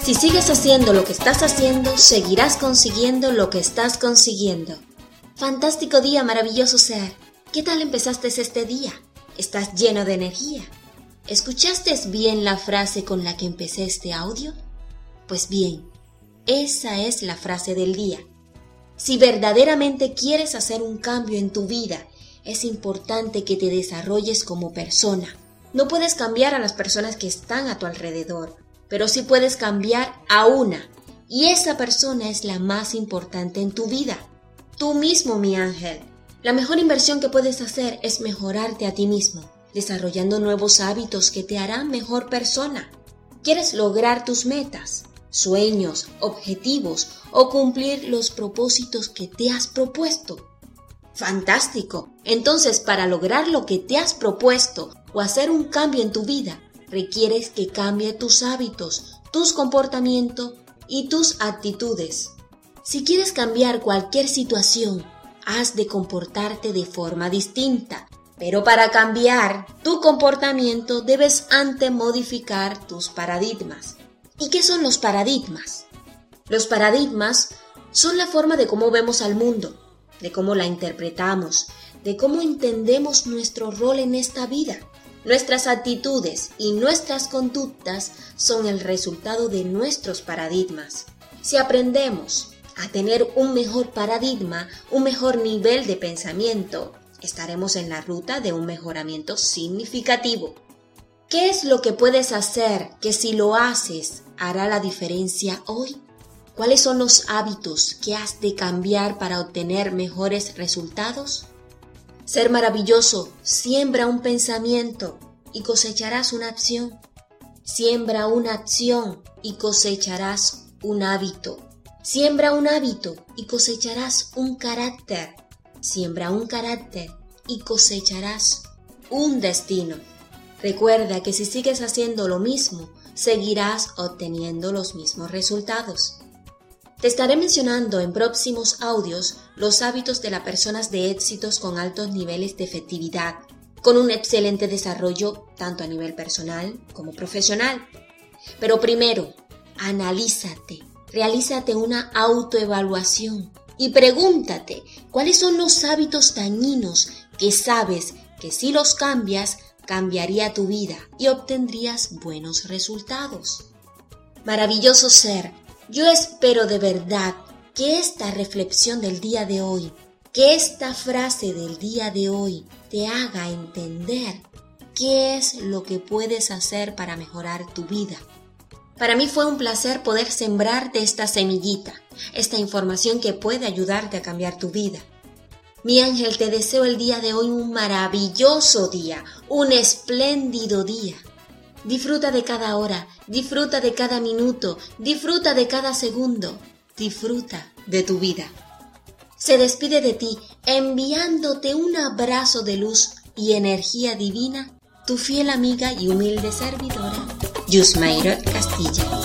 Si sigues haciendo lo que estás haciendo, seguirás consiguiendo lo que estás consiguiendo. Fantástico día, maravilloso ser. ¿Qué tal empezaste este día? ¿Estás lleno de energía? ¿Escuchaste bien la frase con la que empecé este audio? Pues bien, esa es la frase del día. Si verdaderamente quieres hacer un cambio en tu vida, es importante que te desarrolles como persona. No puedes cambiar a las personas que están a tu alrededor, pero sí puedes cambiar a una, y esa persona es la más importante en tu vida. Tú mismo, mi ángel. La mejor inversión que puedes hacer es mejorarte a ti mismo, desarrollando nuevos hábitos que te harán mejor persona. ¿Quieres lograr tus metas, sueños, objetivos o cumplir los propósitos que te has propuesto? ¡Fantástico! Entonces, para lograr lo que te has propuesto o hacer un cambio en tu vida, requieres que cambie tus hábitos, tus comportamientos y tus actitudes. Si quieres cambiar cualquier situación, has de comportarte de forma distinta. Pero para cambiar tu comportamiento debes antes modificar tus paradigmas. ¿Y qué son los paradigmas? Los paradigmas son la forma de cómo vemos al mundo, de cómo la interpretamos, de cómo entendemos nuestro rol en esta vida. Nuestras actitudes y nuestras conductas son el resultado de nuestros paradigmas. Si aprendemos a tener un mejor paradigma, un mejor nivel de pensamiento, estaremos en la ruta de un mejoramiento significativo. ¿Qué es lo que puedes hacer que si lo haces hará la diferencia hoy? ¿Cuáles son los hábitos que has de cambiar para obtener mejores resultados? Ser maravilloso, siembra un pensamiento y cosecharás una acción. Siembra una acción y cosecharás un hábito. Siembra un hábito y cosecharás un carácter. Siembra un carácter y cosecharás un destino. Recuerda que si sigues haciendo lo mismo, seguirás obteniendo los mismos resultados. Te estaré mencionando en próximos audios los hábitos de las personas de éxitos con altos niveles de efectividad, con un excelente desarrollo tanto a nivel personal como profesional. Pero primero, analízate, realízate una autoevaluación y pregúntate cuáles son los hábitos dañinos que sabes que si los cambias, cambiaría tu vida y obtendrías buenos resultados. Maravilloso ser, yo espero de verdad que esta reflexión del día de hoy, que esta frase del día de hoy te haga entender qué es lo que puedes hacer para mejorar tu vida. Para mí fue un placer poder sembrarte esta semillita, esta información que puede ayudarte a cambiar tu vida. Mi ángel, te deseo el día de hoy un maravilloso día, un espléndido día. Disfruta de cada hora, disfruta de cada minuto, disfruta de cada segundo, disfruta de tu vida. Se despide de ti, enviándote un abrazo de luz y energía divina, tu fiel amiga y humilde servidora, Yusmairot Castilla.